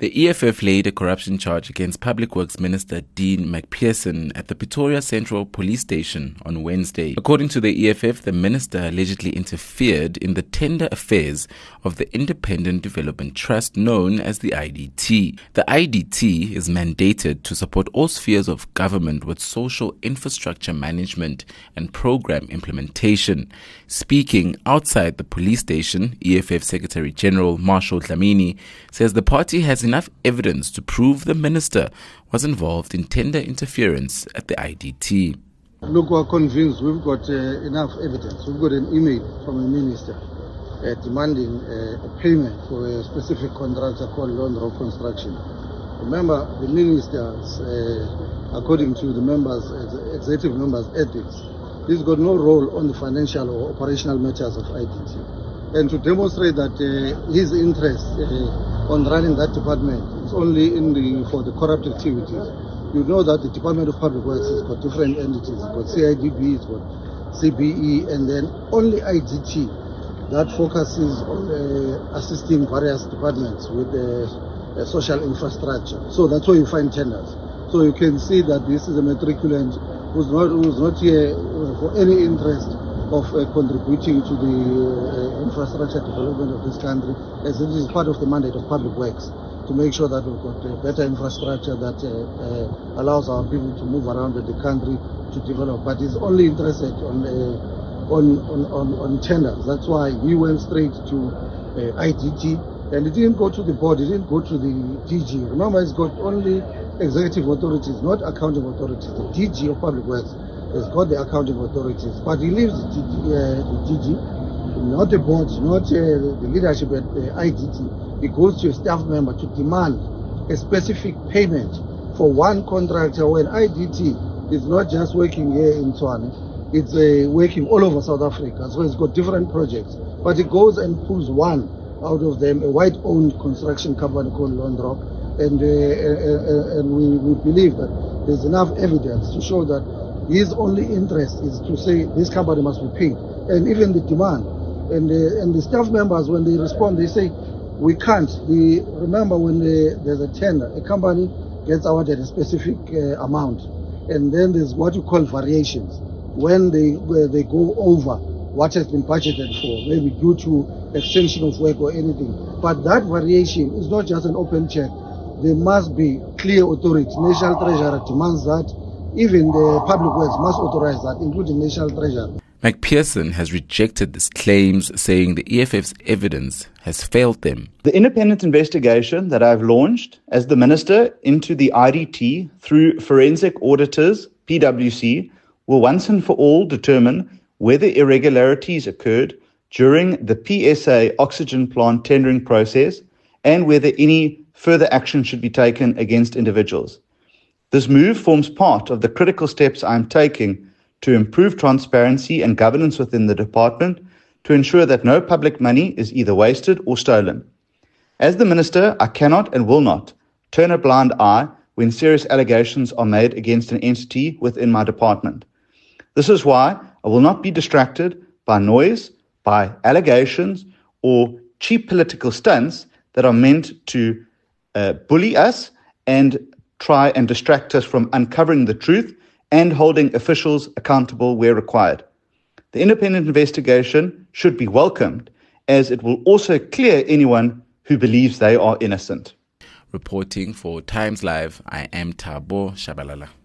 The EFF laid a corruption charge against Public Works Minister Dean McPherson at the Pretoria Central Police Station on Wednesday. According to the EFF, the minister allegedly interfered in the tender affairs of the Independent Development Trust known as the IDT. The IDT is mandated to support all spheres of government with social infrastructure management and program implementation. Speaking outside the police station, EFF Secretary General Marshall Dlamini says the party has enough evidence to prove the minister was involved in tender interference at the IDT. Look, we're convinced we've got enough evidence. We've got an email from the minister demanding a payment for a specific contractor called Londrap Construction. Remember, the ministers, according to the members, executive members' ethics, he's got no role on the financial or operational matters of IDT. And to demonstrate that his interest on running that department is only for the corrupt activities. You know that the Department of Public Works has got different entities. It's got CIDB, it's got CBE, and then only IDT that focuses on assisting various departments with social infrastructure. So that's where you find tenders. So you can see that this is a matriculant who's not here for any interest of contributing to the infrastructure development of this country, as it is part of the mandate of Public Works to make sure that we've got better infrastructure that allows our people to move around the country to develop. But he's only interested on tenders. That's why he went straight to IDT, and he didn't go to the board, he didn't go to the DG. Remember, he's got only executive authorities, not accounting authorities. The DG of Public Works has got the accounting authorities, but he leaves the DG, not the board, not the leadership at the IDT. He goes to a staff member to demand a specific payment for one contractor when IDT is not just working here in Tshwane, it's working all over South Africa. So it's got different projects, but he goes and pulls one out of them, a white-owned construction company called Londrap, and we believe that there's enough evidence to show that his only interest is to say this company must be paid, and even the demand. And the staff members, when they respond, they say, we can't. Remember, when there's a tender, a company gets awarded a specific amount, and then there's what you call variations, when they go over what has been budgeted for, maybe due to extension of work or anything. But that variation is not just an open check. There must be clear authority. National Treasury demands that. Even the Public Works must authorize that, including National Treasury. McPherson has rejected these claims, saying the EFF's evidence has failed them. The independent investigation that I've launched as the minister into the IDT through forensic auditors, PwC, will once and for all determine whether irregularities occurred during the PSA oxygen plant tendering process and whether any further action should be taken against individuals. This move forms part of the critical steps I am taking to improve transparency and governance within the department to ensure that no public money is either wasted or stolen. As the minister, I cannot and will not turn a blind eye when serious allegations are made against an entity within my department. This is why I will not be distracted by noise, by allegations, or cheap political stunts that are meant to bully us and try and distract us from uncovering the truth and holding officials accountable where required. The independent investigation should be welcomed, as it will also clear anyone who believes they are innocent. Reporting for Times Live, I am Thabo Shabalala.